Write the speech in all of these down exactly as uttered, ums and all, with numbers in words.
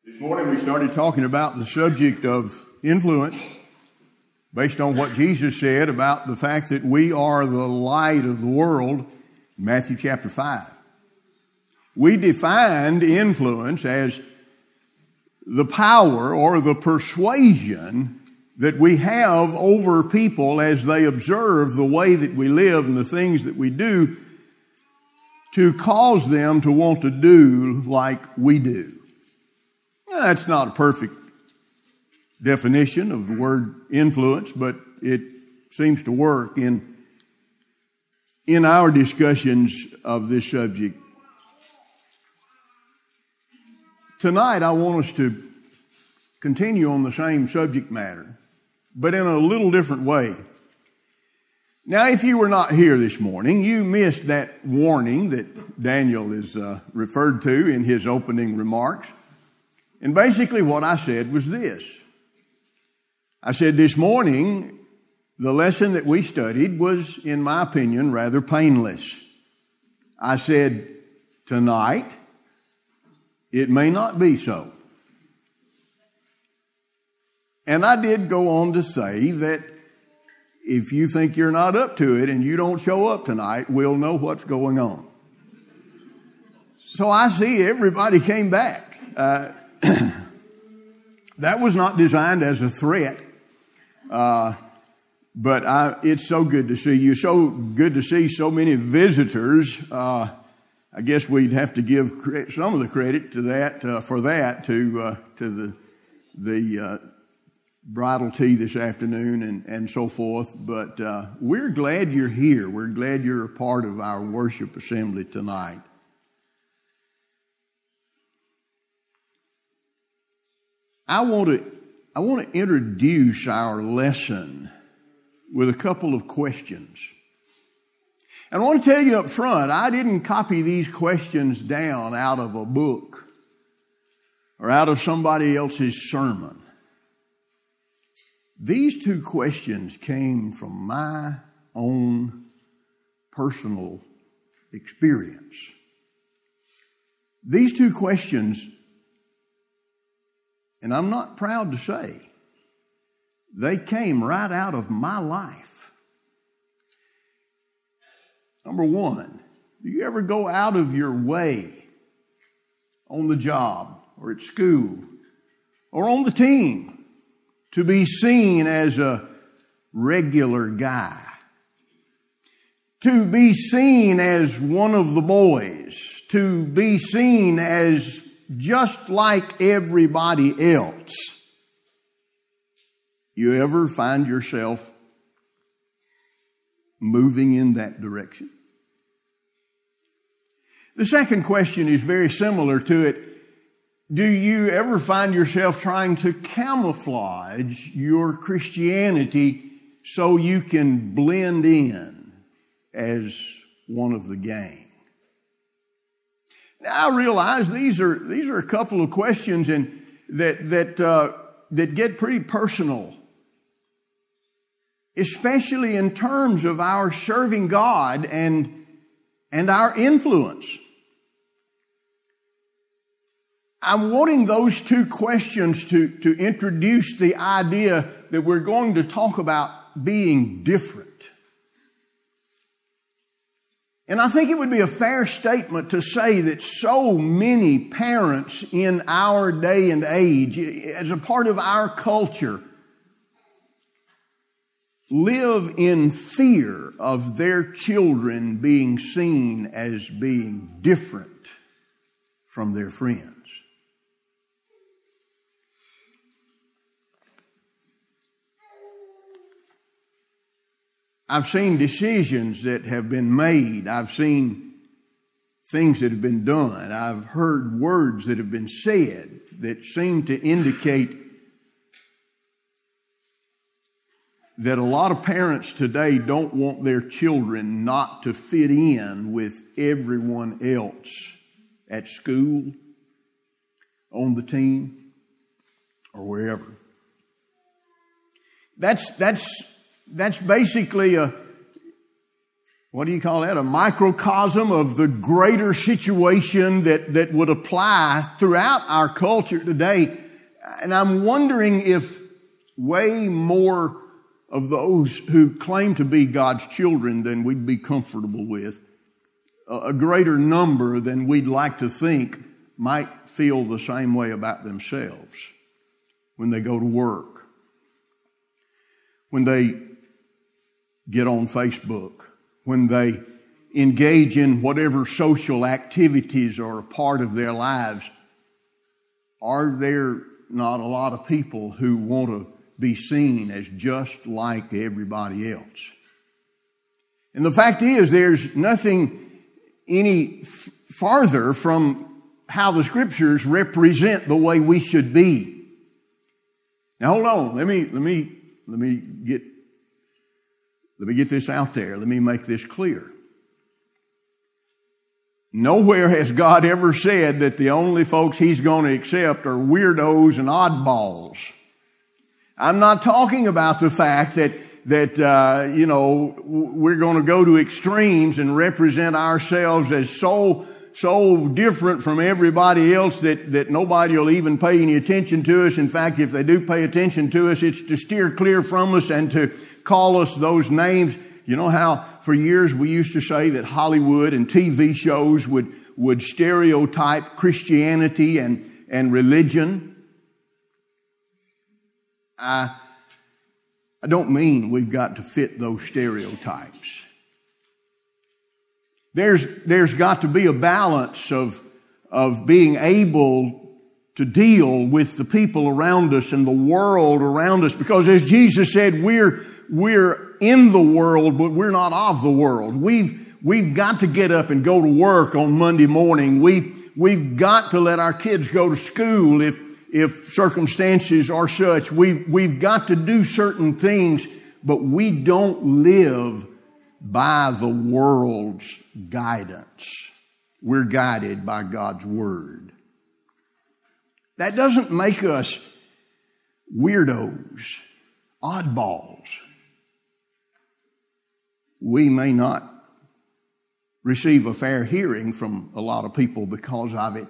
This morning we started talking about the subject of influence based on what Jesus said about the fact that we are the light of the world, Matthew chapter five. We defined influence as the power or the persuasion that we have over people as they observe the way that we live and the things that we do to cause them to want to do like we do. Now, that's not a perfect definition of the word influence, but it seems to work in, in our discussions of this subject. Tonight, I want us to continue on the same subject matter, but in a little different way. Now, if you were not here this morning, you missed that warning that Daniel is uh, referred to in his opening remarks. And basically what I said was this. I said this morning, the lesson that we studied was, in my opinion, rather painless. I said, tonight, it may not be so. And I did go on to say that if you think you're not up to it and you don't show up tonight, we'll know what's going on. So I see everybody came back. Uh, that was not designed as a threat. Uh, but I, it's so good to see you. So good to see so many visitors. Uh, I guess we'd have to give cre- some of the credit to that, uh, for that to, uh, to the, the, uh, bridal tea this afternoon and, and so forth. But, uh, we're glad you're here. We're glad you're a part of our worship assembly tonight. I want to, I want to introduce our lesson with a couple of questions. And I want to tell you up front, I didn't copy these questions down out of a book or out of somebody else's sermon. These two questions came from my own personal experience. These two questions, and I'm not proud to say, they came right out of my life. Number one, do you ever go out of your way on the job or at school or on the team to be seen as a regular guy? To be seen as one of the boys? To be seen as just like everybody else? You ever find yourself moving in that direction? The second question is very similar to it. Do you ever find yourself trying to camouflage your Christianity so you can blend in as one of the gang? Now, I realize these are these are a couple of questions and that that uh, that get pretty personal, especially in terms of our serving God and and our influence. I'm wanting those two questions to, to introduce the idea that we're going to talk about being different. And I think it would be a fair statement to say that so many parents in our day and age, as a part of our culture, live in fear of their children being seen as being different from their friends. I've seen decisions that have been made. I've seen things that have been done. I've heard words that have been said that seem to indicate that a lot of parents today don't want their children not to fit in with everyone else at school, on the team, or wherever. That's, that's, That's basically a, what do you call that? A microcosm of the greater situation that, that would apply throughout our culture today. And I'm wondering if way more of those who claim to be God's children than we'd be comfortable with, a greater number than we'd like to think, might feel the same way about themselves when they go to work, when they get on Facebook, when they engage in whatever social activities are a part of their lives. Are there not a lot of people who want to be seen as just like everybody else? And the fact is, there's nothing any f- farther from how the Scriptures represent the way we should be. Now hold on, let me let me let me get let me get this out there. Let me make this clear. Nowhere has God ever said that the only folks He's going to accept are weirdos and oddballs. I'm not talking about the fact that that, uh, you know, we're going to go to extremes and represent ourselves as so, so different from everybody else that, that nobody will even pay any attention to us. In fact, if they do pay attention to us, it's to steer clear from us and to call us those names. You know how for years we used to say that Hollywood and T V shows would, would stereotype Christianity and, and religion? I, I don't mean we've got to fit those stereotypes. There's, there's got to be a balance of, of being able to deal with the people around us and the world around us. Because as Jesus said, we're, we're in the world, but we're not of the world. We've, we've got to get up and go to work on Monday morning. We've, we've got to let our kids go to school if If circumstances are such. We've, we've got to do certain things, but we don't live by the world's guidance. We're guided by God's Word. That doesn't make us weirdos, oddballs. We may not receive a fair hearing from a lot of people because of it,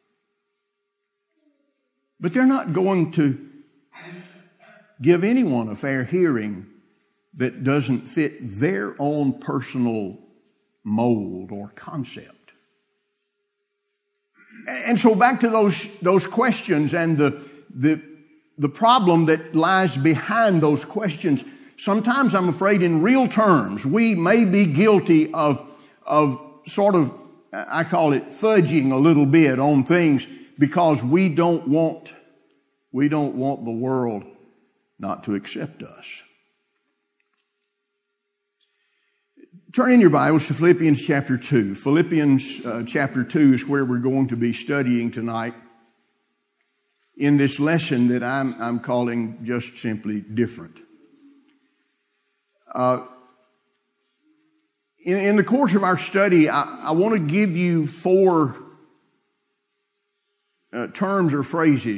but they're not going to give anyone a fair hearing that doesn't fit their own personal mold or concept. And so back to those, those questions and the, the, the problem that lies behind those questions. Sometimes I'm afraid in real terms, we may be guilty of, of sort of, I call it fudging a little bit on things, because we don't want, we don't want the world not to accept us. Turn in your Bibles to Philippians chapter two. Philippians uh, chapter two is where we're going to be studying tonight in this lesson that I'm, I'm calling just simply different. Uh, in, in the course of our study, I, I want to give you four Uh, terms or phrases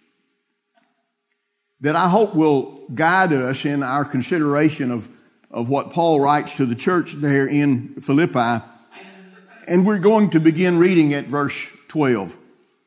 that I hope will guide us in our consideration of, of what Paul writes to the church there in Philippi. And we're going to begin reading at verse twelve.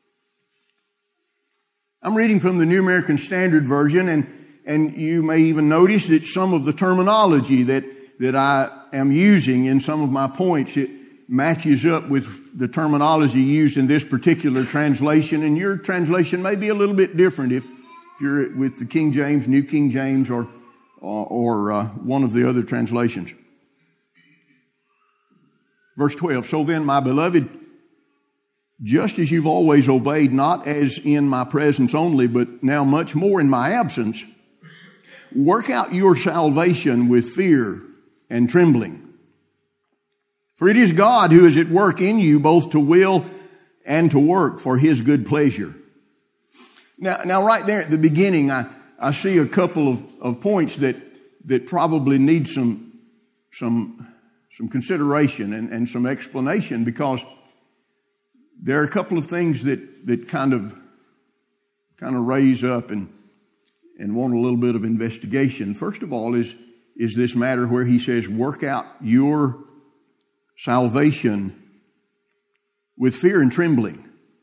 I'm reading from the New American Standard Version, and, and you may even notice that some of the terminology that, that I am using in some of my points, it matches up with the terminology used in this particular translation, and your translation may be a little bit different if you're with the King James, New King James, or or, or uh, one of the other translations. Verse twelve, so then, my beloved, just as you've always obeyed, not as in my presence only, but now much more in my absence, work out your salvation with fear and trembling. For it is God who is at work in you both to will and to work for His good pleasure. Now, now right there at the beginning, I, I see a couple of, of points that, that probably need some, some, some consideration and, and some explanation, because there are a couple of things that, that kind of, kind of raise up and, and want a little bit of investigation. First of all is, is this matter where he says, work out your salvation with fear and trembling.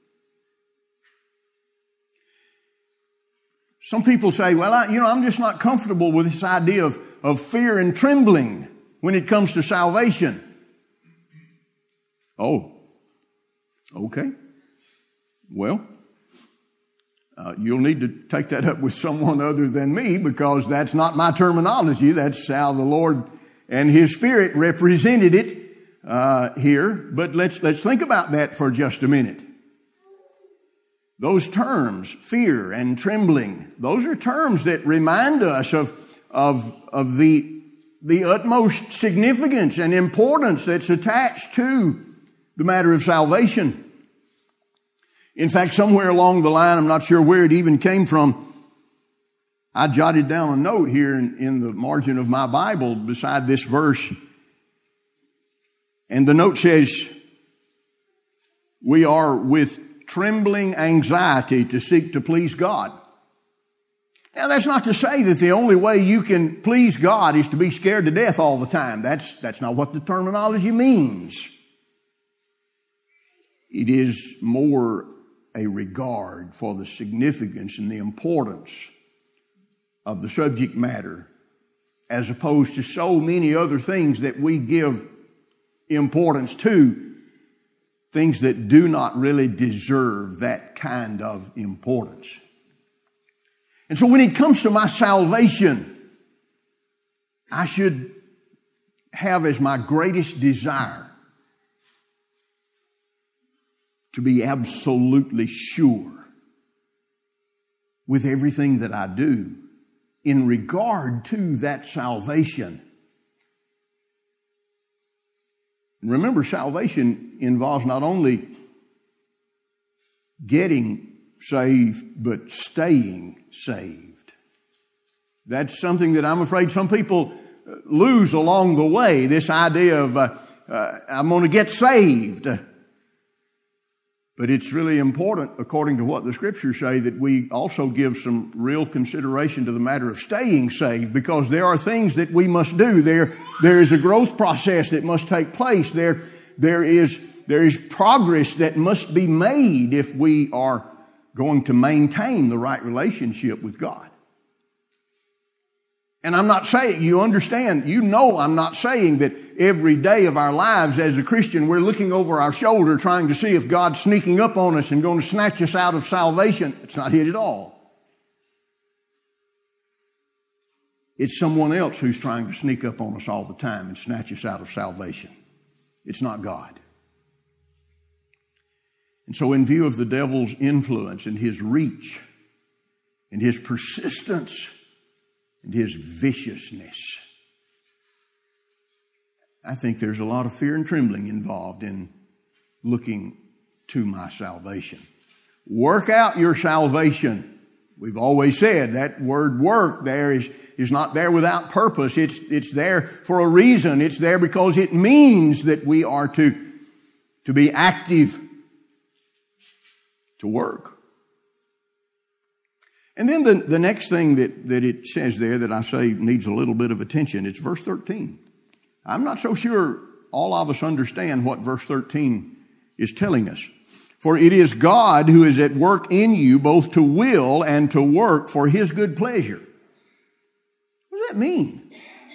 Some people say, well, I, you know, I'm just not comfortable with this idea of, of fear and trembling when it comes to salvation. Oh, okay. Well, uh, you'll need to take that up with someone other than me, because that's not my terminology. That's how the Lord and His Spirit represented it uh, here. But let's let's think about that for just a minute. Those terms, fear and trembling, those are terms that remind us of, of, of the, the utmost significance and importance that's attached to the matter of salvation. In fact, somewhere along the line, I'm not sure where it even came from, I jotted down a note here in, in the margin of my Bible beside this verse. And the note says, we are with trembling anxiety to seek to please God. Now, that's not to say that the only way you can please God is to be scared to death all the time. That's, that's not what the terminology means. It is more a regard for the significance and the importance of the subject matter, as opposed to so many other things that we give importance to, things that do not really deserve that kind of importance. And so when it comes to my salvation, I should have as my greatest desire to be absolutely sure with everything that I do in regard to that salvation. And remember, salvation involves not only getting saved, but staying saved. That's something that I'm afraid some people lose along the way, this idea of, uh, uh, I'm going to get saved. But it's really important, according to what the Scriptures say, that we also give some real consideration to the matter of staying saved, because there are things that we must do. There, there is a growth process that must take place. There, there is, there is progress that must be made if we are going to maintain the right relationship with God. And I'm not saying, you understand, you know I'm not saying that every day of our lives as a Christian we're looking over our shoulder trying to see if God's sneaking up on us and going to snatch us out of salvation. It's not it at all. It's someone else who's trying to sneak up on us all the time and snatch us out of salvation. It's not God. And so in view of the devil's influence and his reach and his persistence and his viciousness, I think there's a lot of fear and trembling involved in looking to my salvation. Work out your salvation. We've always said that word work there is, is not there without purpose. It's, it's there for a reason. It's there because it means that we are to, to be active, to work. And then the, the next thing that, that it says there that I say needs a little bit of attention, it's verse thirteen. I'm not so sure all of us understand what verse thirteen is telling us. For it is God who is at work in you both to will and to work for His good pleasure. What does that mean?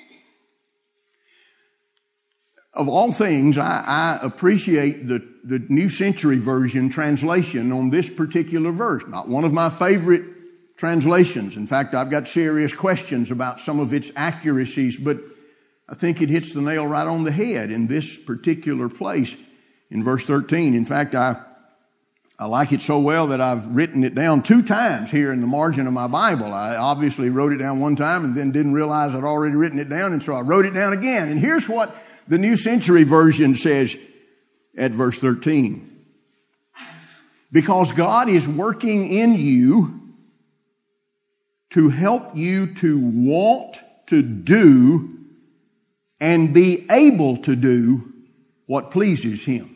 Of all things, I, I appreciate the, the New Century Version translation on this particular verse. Not one of my favorite translations. In fact, I've got serious questions about some of its accuracies, but I think it hits the nail right on the head in this particular place in verse thirteen. In fact, I, I like it so well that I've written it down two times here in the margin of my Bible. I obviously wrote it down one time and then didn't realize I'd already written it down, and so I wrote it down again. And here's what the New Century Version says at verse thirteen. Because God is working in you to help you to want to do and be able to do what pleases Him.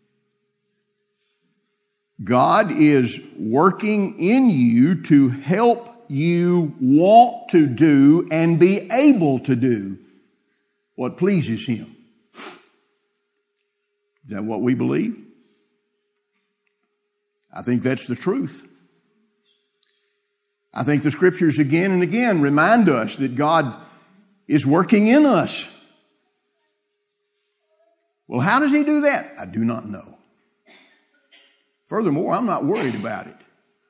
God is working in you to help you want to do and be able to do what pleases Him. Is that what we believe? I think that's the truth. I think the Scriptures again and again remind us that God is working in us. Well, how does He do that? I do not know. Furthermore, I'm not worried about it.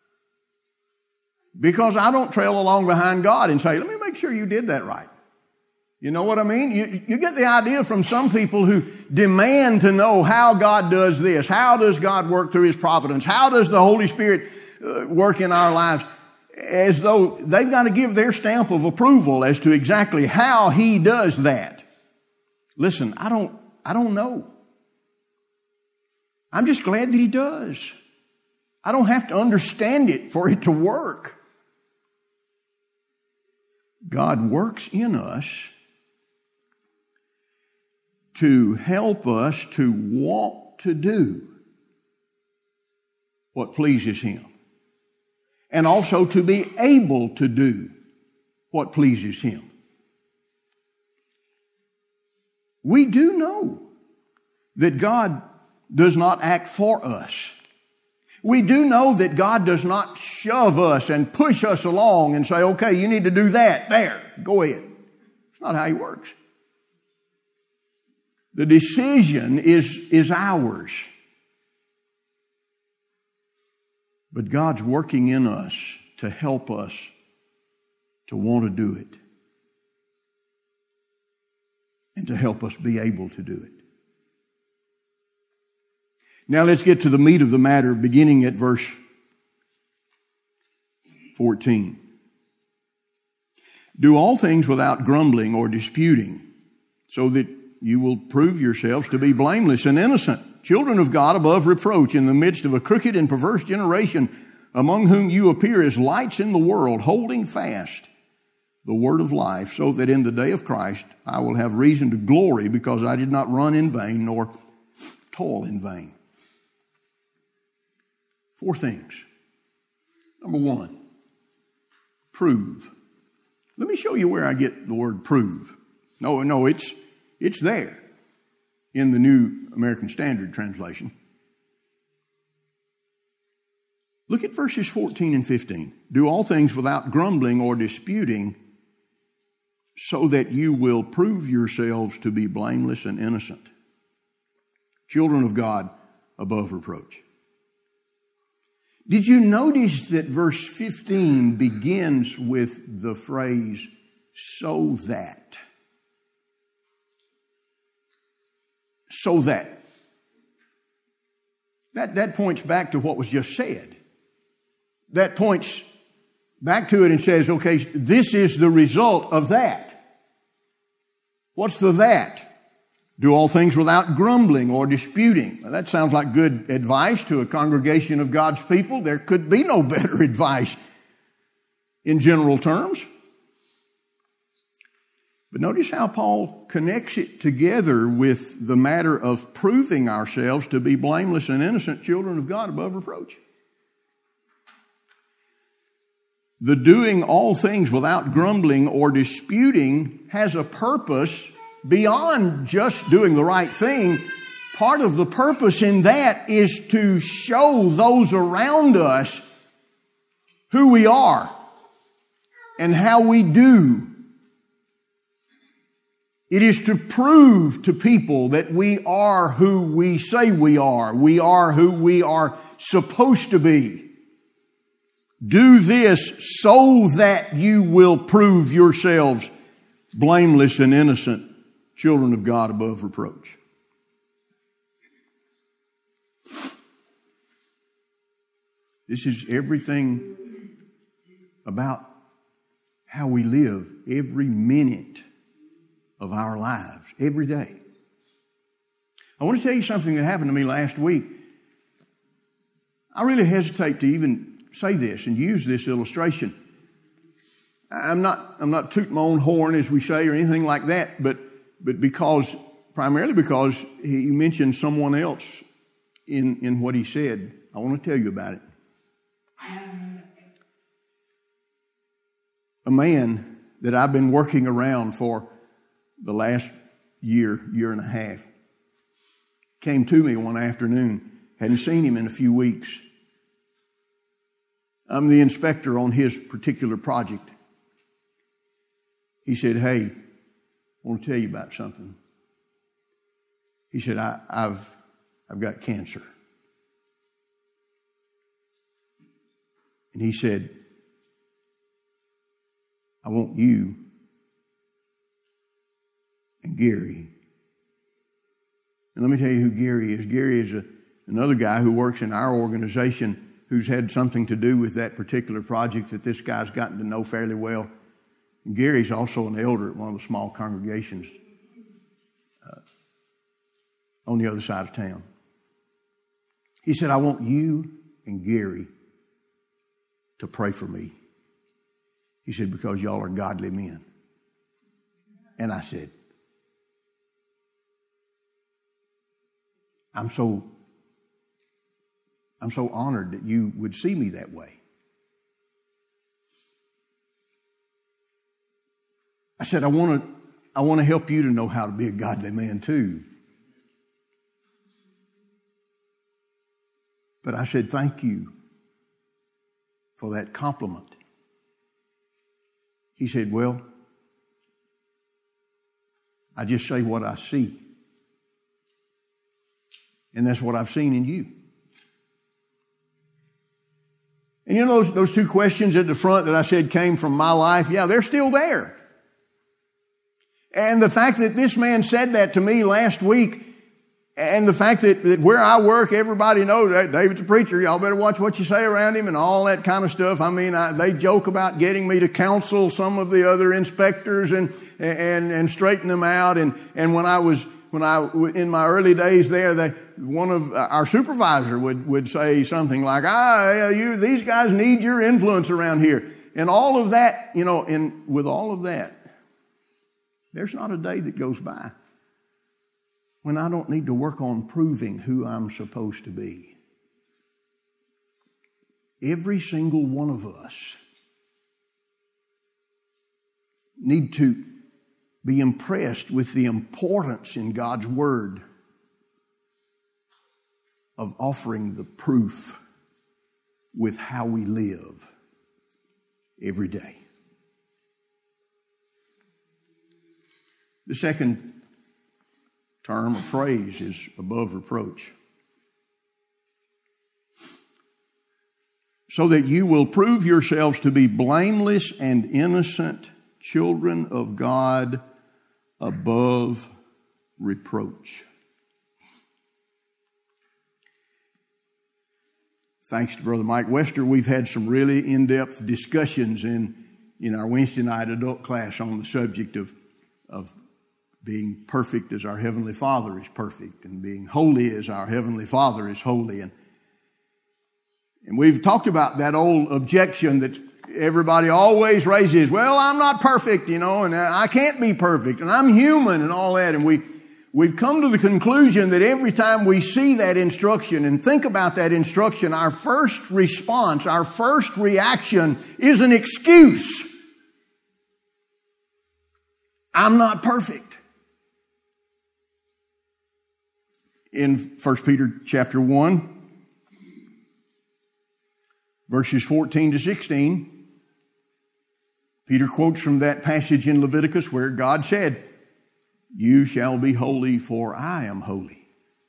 Because I don't trail along behind God and say, let me make sure you did that right. You know what I mean? You, you get the idea from some people who demand to know how God does this. How does God work through His providence? How does the Holy Spirit uh, work in our lives? As though they've got to give their stamp of approval as to exactly how He does that. Listen, I don't, I don't know. I'm just glad that He does. I don't have to understand it for it to work. God works in us to help us to want to do what pleases Him. And also to be able to do what pleases Him. We do know that God does not act for us. We do know that God does not shove us and push us along and say, okay, you need to do that. There, go ahead. It's not how He works. The decision is, is ours. But God's working in us to help us to want to do it. And to help us be able to do it. Now let's get to the meat of the matter, beginning at verse fourteen. Do all things without grumbling or disputing, so that you will prove yourselves to be blameless and innocent, children of God above reproach, in the midst of a crooked and perverse generation, among whom you appear as lights in the world, holding fast the word of life, so that in the day of Christ I will have reason to glory, because I did not run in vain nor toil in vain. Four things. Number one, prove. Let me show you where I get the word prove. No, no, it's it's there in the New American Standard Translation. Look at verses fourteen and fifteen. Do all things without grumbling or disputing, so that you will prove yourselves to be blameless and innocent, children of God above reproach. Did you notice that verse fifteen begins with the phrase, so that? So that. That, that points back to what was just said. That points back to it and says, okay, this is the result of that. What's the that? Do all things without grumbling or disputing. Now, that sounds like good advice to a congregation of God's people. There could be no better advice in general terms. But notice how Paul connects it together with the matter of proving ourselves to be blameless and innocent children of God above reproach. The doing all things without grumbling or disputing has a purpose beyond just doing the right thing. Part of the purpose in that is to show those around us who we are and how we do. It is to prove to people that we are who we say we are. We are who we are supposed to be. Do this so that you will prove yourselves blameless and innocent, children of God above reproach. This is everything about how we live every minute of our lives, every day. I want to tell you something that happened to me last week. I really hesitate to even say this and use this illustration. I'm not, I'm not tooting my own horn, as we say, or anything like that, but, but because, primarily because he mentioned someone else in, in what he said. I want to tell you about it. A man that I've been working around for the last year, year and a half, came to me one afternoon. Hadn't seen him in a few weeks. I'm the inspector on his particular project. He said, "Hey, I want to tell you about something." He said, I, I've, I've got cancer. And he said, "I want you and Gary." And let me tell you who Gary is. Gary is a, another guy who works in our organization who's had something to do with that particular project that this guy's gotten to know fairly well. And Gary's also an elder at one of the small congregations uh, on the other side of town. He said, "I want you and Gary to pray for me." He said, "because y'all are godly men." And I said, I'm so, I'm so honored that you would see me that way. I said, I want to, I want to help you to know how to be a godly man too. But I said, thank you for that compliment. He said, well, I just say what I see. And that's what I've seen in you. And you know those, those two questions at the front that I said came from my life? Yeah, they're still there. And the fact that this man said that to me last week, and the fact that, that where I work, everybody knows that David's a preacher. Y'all better watch what you say around him and all that kind of stuff. I mean, I, they joke about getting me to counsel some of the other inspectors and and and straighten them out. And and when I was when I in my early days there, they, one of our supervisor would would say something like, "Ah, you these guys need your influence around here," and all of that. You know, and with all of that, there's not a day that goes by when I don't need to work on proving who I'm supposed to be. Every single one of us need to be impressed with the importance in God's Word of offering the proof with how we live every day. The second term or phrase is above reproach. So that you will prove yourselves to be blameless and innocent children of God above reproach. Thanks to Brother Mike Wester, we've had some really in-depth discussions in, in our Wednesday night adult class on the subject of, of being perfect as our Heavenly Father is perfect, and being holy as our Heavenly Father is holy. And, and we've talked about that old objection that everybody always raises, well, I'm not perfect, you know, and I can't be perfect, and I'm human and all that. And we, we've come to the conclusion that every time we see that instruction and think about that instruction, our first response, our first reaction is an excuse. I'm not perfect. In First Peter chapter one, verses fourteen to sixteen, Peter quotes from that passage in Leviticus where God said, "You shall be holy, for I am holy."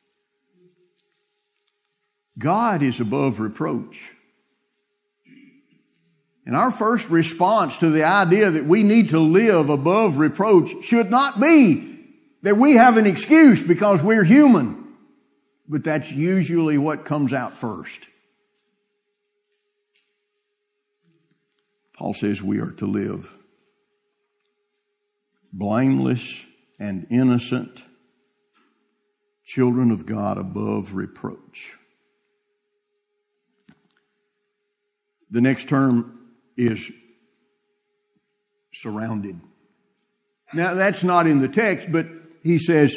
God is above reproach. And our first response to the idea that we need to live above reproach should not be that we have an excuse because we're human. But that's usually what comes out first. Paul says we are to live blameless and innocent children of God above reproach. The next term is surrounded. Now, that's not in the text, but he says,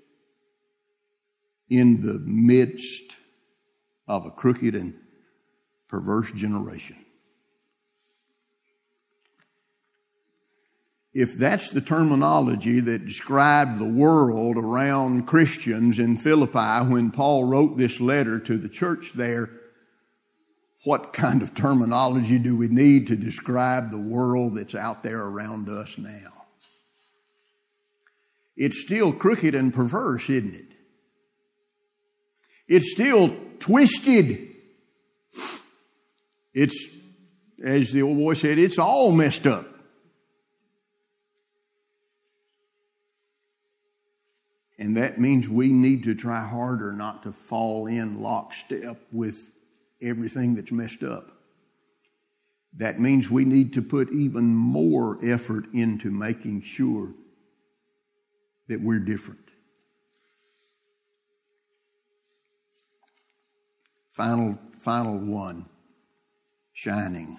in the midst of a crooked and perverse generation. if that's the terminology that described the world around Christians in Philippi when Paul wrote this letter to the church there, what kind of terminology do we need to describe the world that's out there around us now? It's still crooked and perverse, isn't it? It's still twisted. It's, as the old boy said, it's all messed up. And that means we need to try harder not to fall in lockstep with everything that's messed up. That means we need to put even more effort into making sure that we're different. Final, final one, shining.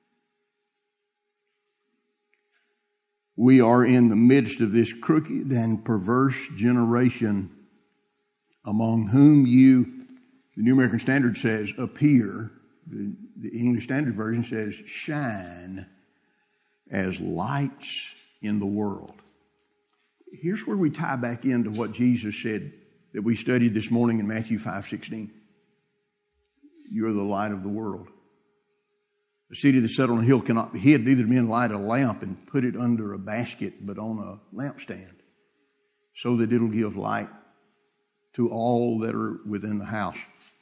We are in the midst of this crooked and perverse generation, among whom you, the New American Standard says, appear. The, the English Standard Version says, shine as lights in the world. Here's where we tie back into what Jesus said that we studied this morning in Matthew five sixteen. You're the light of the world. The city that's set on a hill cannot be hid. Neither do men light a lamp and put it under a basket, but on a lampstand, so that it'll give light to all that are within the house.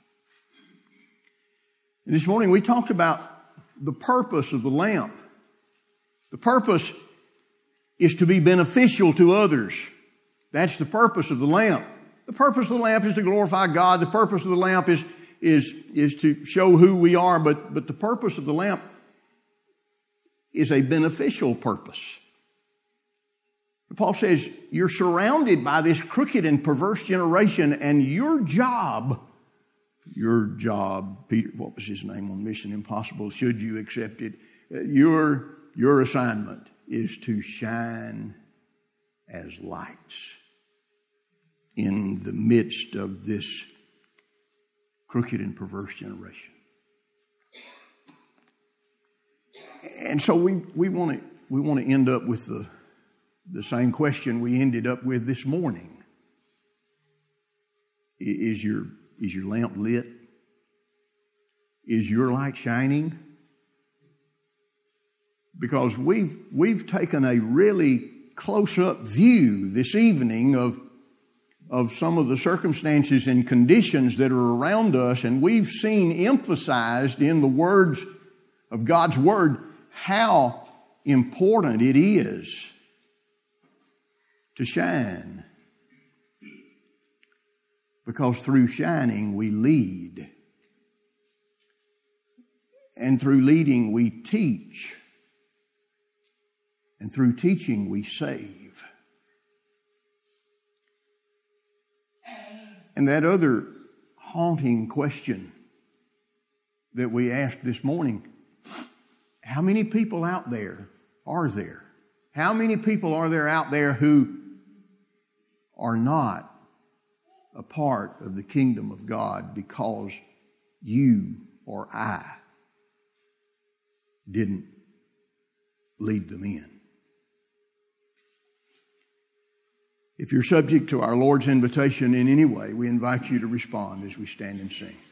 And this morning we talked about the purpose of the lamp. The purpose is to be beneficial to others. That's the purpose of the lamp. The purpose of the lamp is to glorify God. The purpose of the lamp is is is to show who we are, but, but the purpose of the lamp is a beneficial purpose. Paul says, you're surrounded by this crooked and perverse generation, and your job, your job, Peter, what was his name on Mission Impossible, should you accept it, your, your assignment is to shine as lights in the midst of this crooked and perverse generation. And so we, we want to we want to end up with the, the same question we ended up with this morning. Is your, is your lamp lit? Is your light shining? Because we've we've taken a really close-up view this evening of of some of the circumstances and conditions that are around us, and we've seen emphasized in the words of God's Word how important it is to shine. Because through shining we lead. And through leading we teach. And through teaching we save. And that other haunting question that we asked this morning, how many people out there are there? How many people are there out there who are not a part of the kingdom of God because you or I didn't lead them in? If you're subject to our Lord's invitation in any way, we invite you to respond as we stand and sing.